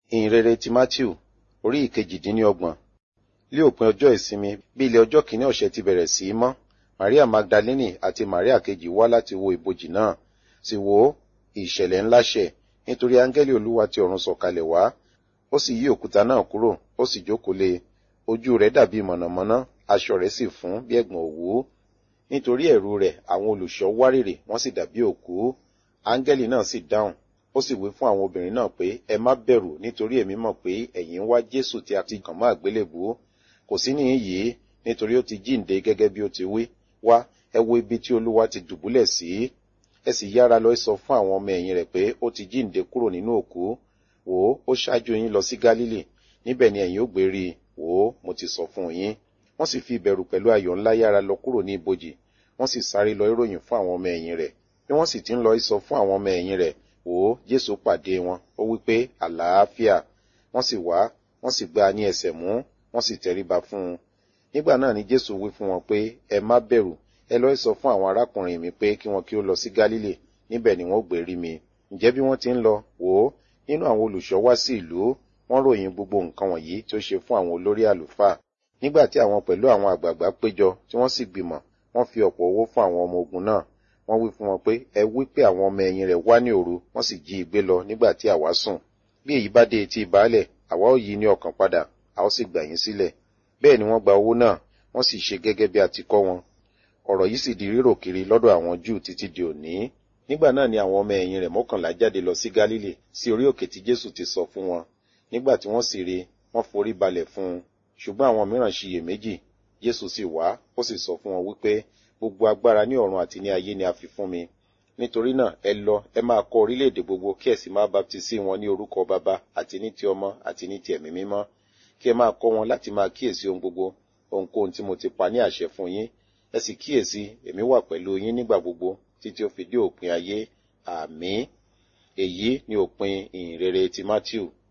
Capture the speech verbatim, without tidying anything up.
Ìhìnrere ti Mátíù, orí ìkejìdínlọ́gbọ̀n. Lí òpin ọjọ́ ìsinmi, bí ilẹ̀ ọjọ́ kìíní ọ̀sẹ̀ ti bẹ̀rẹ̀ sí í mọ́, Màríà Magdalene àti Màríà kejì wá láti wo ibojì náà. Sì wò ó, ìṣẹ̀lẹ̀ ńlá ṣẹ̀, nítorí áńgẹ́lì Olúwa ti ọ̀run sọ̀kalẹ̀ wá. Ó sì yí òkúta náà kúrò, ó sì jókòó lé e. Ojú rẹ̀ dàbí mọ̀nàmọ́ná, aṣọ rẹ̀ sì fún bí ẹ̀gbọ̀n òwú. Nítorí ẹ̀rù rẹ̀, àwọn olùṣọ́ wárìrì, wọ́n sì dàbí òkú. Áńgẹ́lì náà sì dáhùn, ó sì wí fún àwọn obìnrin náà pé, ẹ má bẹ̀rù, nítorí èmi mọ̀ pé ẹ̀yin ń wá Jésù tí a ti kàn mọ́ àgbélébùú. Kò sí níhìn yìí, nítorí ó ti jíǹde gẹ́gẹ́ bí ó ti wí. Wá, ẹ wo ibi tí Olúwa ti dùbúlẹ̀ sí. Ẹ sì yára lọ sọ fún àwọn ọmọ ẹ̀yìn rẹ̀ pé ó ti jíǹde kúrò nínú òkú. Wò ó, ó ṣáájú yín lọ sí Gálílì, níbẹ̀ ni ẹ̀yin ó gbé rí i. Wò ó, mo ti sọ fún yín. Wọ́n sì fi ìbẹ̀rù pẹ̀lú ayọ̀ ńlá yára lọ kúrò ní ibojì. Wọ́n sì sáré lọ ìròyìn fún àwọn ọmọ ẹ̀yìn rẹ̀. Bí wọ́n sì ti ń lọ sọ fún àwọn ọmọ ẹ̀yìn rẹ̀, wò ó, Jésù pàdé wọn. Ó wí pé, àlàáfíà. Wọ́n sì wá, wọ́n sì gbá a ní ẹsẹ̀ mú, wọ́n sì tẹríba fún un. Nígbà náà ni Jésù wí fún wọn pé, ẹ má bẹ̀rù, ẹ lọ sọ fún àwọn arákùnrin mi pé kí wọn kí ó lọ sí Gálílì, níbẹ̀ ni wọ́n ó gbé rí mi. Ǹjẹ́ bí wọ́n ti ń lọ, wò ó, nínú àwọn olùṣọ́ wá sí ìlú, wọ́n ròyìn gbogbo nǹkan wọ̀nyí tí ó ṣe fún àwọn olórí àlùfáà. Nígbà tí àwọn pẹ̀lú àwọn àgbààgbà péjọ, tí wọ́n sì gbìmọ̀, wọ́n fi ọ̀pọ̀ owó fún àwọn ọmọ ogun náà. Wọ́n wí fún wọn pé, ẹ wí pé àwọn ọmọ ẹ̀yìn rẹ̀ wá ní òru, wọ́n sì jí i gbé lọ nígbà tí àwa sùn. Bí èyí bá dé etí baálẹ̀, àwa ó yí ní ọkàn padà, a ó sì gbà yín sílẹ̀. Bẹ́ẹ̀ ni wọ́n gba owó náà, wọ́n sì ṣe gẹ́gẹ́ bí a ti kọ́ wọn. Ọ̀rọ̀ yìí sì di rírò kiri lọ́dọ̀ àwọn Júù títí di òní. Nígbà náà ni àwọn ọmọ ẹ̀yìn rẹ̀ mọ́kànlá jáde lọ sí Gálílì, sí orí òkè tí Jésù ti sọ fún wọn. Nígbà tí wọ́n sì rí, wọ́n forí balẹ̀ fún un. Ṣùgbọ́n àwọn mìíràn ṣiyèméjì. Jésù sì wá, ó sì sọ fún wọn wípé, gbogbo agbára ní ọ̀run àti ní ayé ni a fi fún mi. Nítorí náà, ẹ lọ, ẹ máa kọ́ orílẹ̀-èdè gbogbo, kí ẹ sì máa baptisí wọn ní orúkọ Baba àti ní ti Ọmọ àti ní ti Ẹ̀mí Mímọ́. Kí ẹ máa kọ́ wọn láti máa kíyèsí ohun gbogbo, ohunkóhun tí mo ti pa ní àṣẹ fún yín. Ẹ sì kíyèsí, èmi wà pẹ̀lú yín nígbà gbogbo, títí ó fi dé òpin ayé. Àmín. Èyí ni òpin ìhìnrere ti Mátíù.